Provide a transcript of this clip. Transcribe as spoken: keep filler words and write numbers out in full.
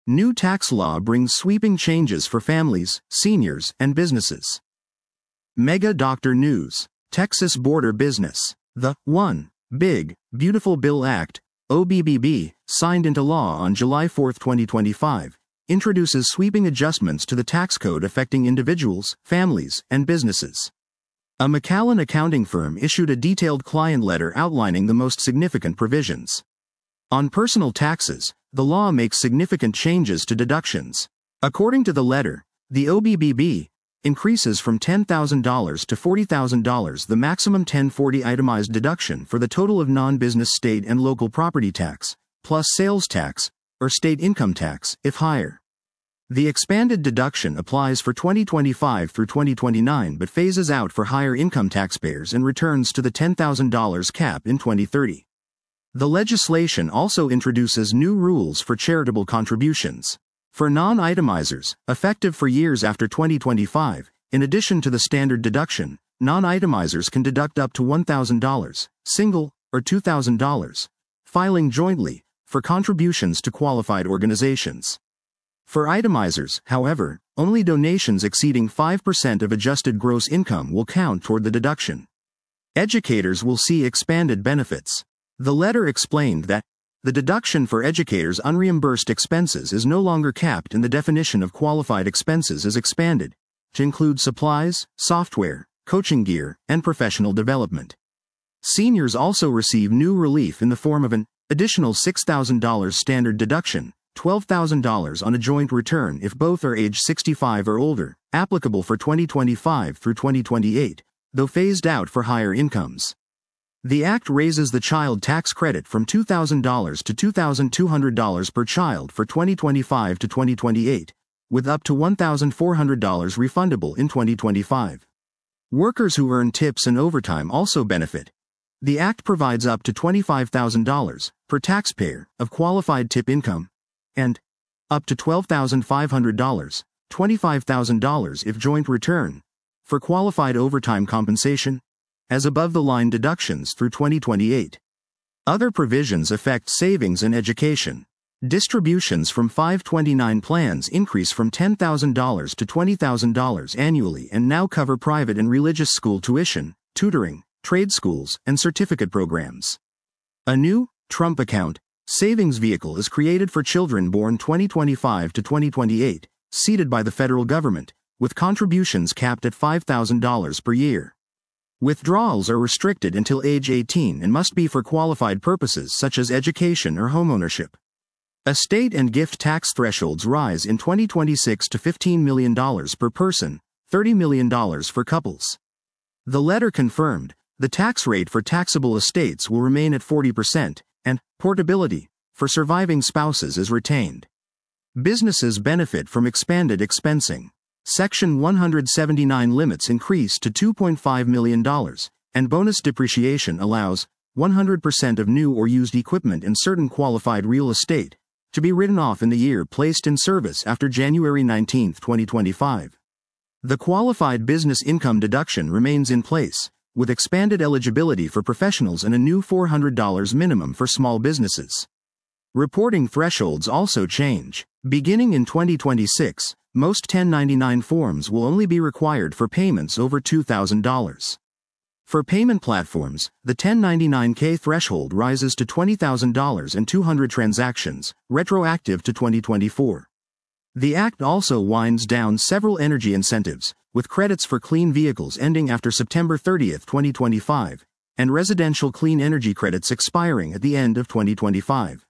New tax law brings sweeping changes for families, seniors, and businesses. Mega Doctor News. Texas Border Business. The One Big Beautiful Bill Act, O B B B, signed into law on July fourth, twenty twenty-five, introduces sweeping adjustments to the tax code affecting individuals, families, and businesses. A McAllen accounting firm issued a detailed client letter outlining the most significant provisions. On personal taxes, the law makes significant changes to deductions. According to the letter, the O B B B increases from ten thousand dollars to forty thousand dollars the maximum ten forty itemized deduction for the total of non-business state and local property tax, plus sales tax, or state income tax, if higher. The expanded deduction applies for twenty twenty-five through twenty twenty-nine but phases out for higher income taxpayers and returns to the ten thousand dollars cap in twenty thirty. The legislation also introduces new rules for charitable contributions. For non-itemizers, effective for years after twenty twenty-five, in addition to the standard deduction, non-itemizers can deduct up to one thousand dollars, single, or two thousand dollars, filing jointly, for contributions to qualified organizations. For itemizers, however, only donations exceeding five percent of adjusted gross income will count toward the deduction. Educators will see expanded benefits. The letter explained that the deduction for educators' unreimbursed expenses is no longer capped and the definition of qualified expenses is expanded to include supplies, software, coaching gear, and professional development. Seniors also receive new relief in the form of an additional six thousand dollars standard deduction, twelve thousand dollars on a joint return if both are age sixty-five or older, applicable for twenty twenty-five through twenty twenty-eight, though phased out for higher incomes. The act raises the child tax credit from two thousand dollars to two thousand two hundred dollars per child for twenty twenty-five to twenty twenty-eight, with up to one thousand four hundred dollars refundable in twenty twenty-five. Workers who earn tips and overtime also benefit. The act provides up to twenty-five thousand dollars per taxpayer of qualified tip income, and up to twelve thousand five hundred dollars, twenty-five thousand dollars if joint return, for qualified overtime compensation, as above-the-line deductions through twenty twenty-eight. Other provisions affect savings and education. Distributions from five twenty-nine plans increase from ten thousand dollars to twenty thousand dollars annually and now cover private and religious school tuition, tutoring, trade schools, and certificate programs. A new Trump account savings vehicle is created for children born twenty twenty-five to twenty twenty-eight, seeded by the federal government, with contributions capped at five thousand dollars per year. Withdrawals are restricted until age eighteen and must be for qualified purposes such as education or homeownership. Estate and gift tax thresholds rise in twenty twenty-six to fifteen million dollars per person, thirty million dollars for couples. The letter confirmed, the tax rate for taxable estates will remain at forty percent, and portability for surviving spouses is retained. Businesses benefit from expanded expensing. Section one seventy-nine limits increase to two point five million dollars, and bonus depreciation allows one hundred percent of new or used equipment in certain qualified real estate to be written off in the year placed in service after January nineteenth, twenty twenty-five. The qualified business income deduction remains in place, with expanded eligibility for professionals and a new four hundred dollars minimum for small businesses. Reporting thresholds also change. Beginning in twenty twenty-six, most ten ninety-nine forms will only be required for payments over two thousand dollars. For payment platforms, the ten ninety-nine K threshold rises to twenty thousand dollars and two hundred transactions, retroactive to twenty twenty-four. The act also winds down several energy incentives, with credits for clean vehicles ending after September thirtieth, twenty twenty-five, and residential clean energy credits expiring at the end of twenty twenty-five.